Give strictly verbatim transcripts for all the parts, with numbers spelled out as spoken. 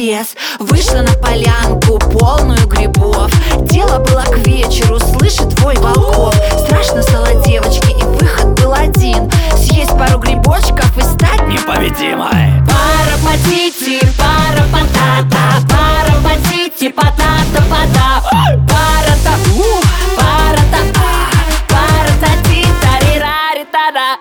лес. Вышла на полянку, полную грибов. Дело было к вечеру, слышит твой волков. Страшно стало девочке, и выход был один: съесть пару грибочков и стать непобедимой. Пара патити, пара патата, пара патити, патата, пата. Пара-та, у, пара-та, а, пара-та-ти, тари-рари-та-да.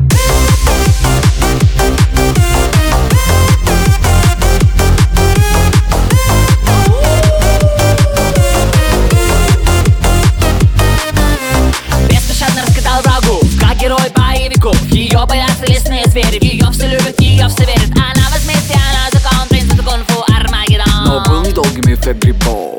Беспощадно раскатал врагу, как герой боевиков. Ее боятся лесные звери, в ее все любят, в ее все верят. Она возмездие, она закон, принцип кунг-фу, Армагеддон. Но был недолгим эффект грибов.